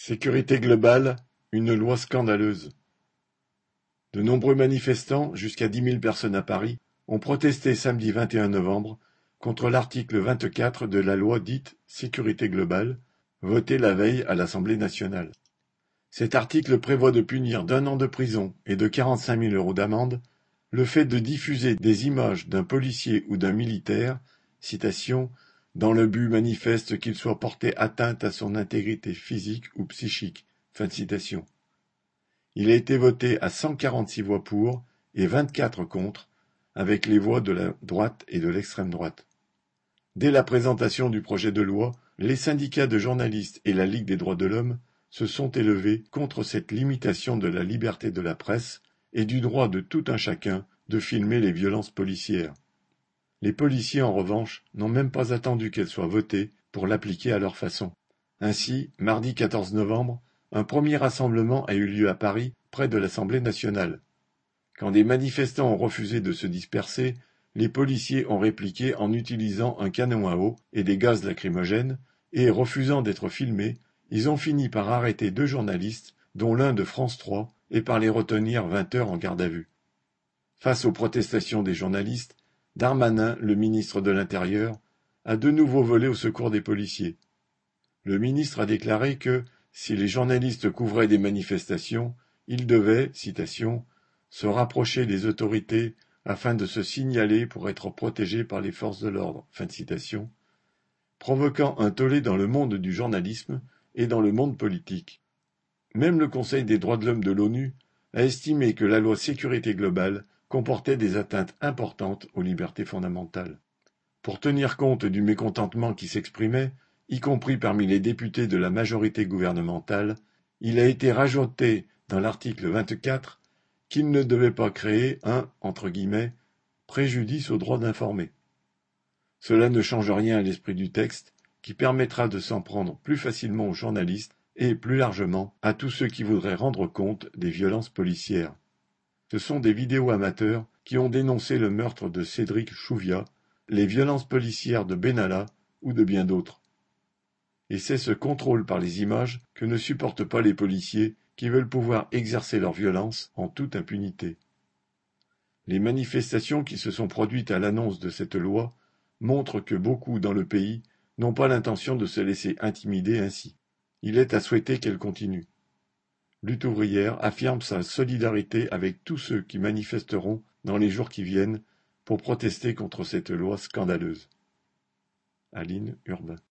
Sécurité globale, une loi scandaleuse. De nombreux manifestants, jusqu'à 10 000 personnes à Paris, ont protesté samedi 21 novembre contre l'article 24 de la loi dite Sécurité globale, votée la veille à l'Assemblée nationale. Cet article prévoit de punir d'1 an de prison et de 45 000 € d'amende le fait de diffuser des images d'un policier ou d'un militaire, citation, dans le but manifeste qu'il soit porté atteinte à son intégrité physique ou psychique. Fin de citation. Il a été voté à 146 voix pour et 24 contre, avec les voix de la droite et de l'extrême droite. Dès la présentation du projet de loi, les syndicats de journalistes et la Ligue des droits de l'homme se sont élevés contre cette limitation de la liberté de la presse et du droit de tout un chacun de filmer les violences policières. Les policiers, en revanche, n'ont même pas attendu qu'elle soit votée pour l'appliquer à leur façon. Ainsi, mardi 14 novembre, un premier rassemblement a eu lieu à Paris, près de l'Assemblée nationale. Quand des manifestants ont refusé de se disperser, les policiers ont répliqué en utilisant un canon à eau et des gaz lacrymogènes, et, refusant d'être filmés, ils ont fini par arrêter 2 journalistes, dont l'un de France 3, et par les retenir 20 heures en garde à vue. Face aux protestations des journalistes, Darmanin, le ministre de l'Intérieur, a de nouveau volé au secours des policiers. Le ministre a déclaré que, si les journalistes couvraient des manifestations, ils devaient, citation, se rapprocher des autorités afin de se signaler pour être protégés par les forces de l'ordre, fin de citation, provoquant un tollé dans le monde du journalisme et dans le monde politique. Même le Conseil des droits de l'homme de l'ONU a estimé que la loi Sécurité globale comportait des atteintes importantes aux libertés fondamentales. Pour tenir compte du mécontentement qui s'exprimait, y compris parmi les députés de la majorité gouvernementale, il a été rajouté dans l'article 24 qu'il ne devait pas créer un « préjudice au droit d'informer ». Cela ne change rien à l'esprit du texte, qui permettra de s'en prendre plus facilement aux journalistes et, plus largement, à tous ceux qui voudraient rendre compte des violences policières. Ce sont des vidéos amateurs qui ont dénoncé le meurtre de Cédric Chouviat, les violences policières de Benalla ou de bien d'autres. Et c'est ce contrôle par les images que ne supportent pas les policiers qui veulent pouvoir exercer leur violence en toute impunité. Les manifestations qui se sont produites à l'annonce de cette loi montrent que beaucoup dans le pays n'ont pas l'intention de se laisser intimider ainsi. Il est à souhaiter qu'elle continue. Lutte ouvrière affirme sa solidarité avec tous ceux qui manifesteront dans les jours qui viennent pour protester contre cette loi scandaleuse. Aline Urbain.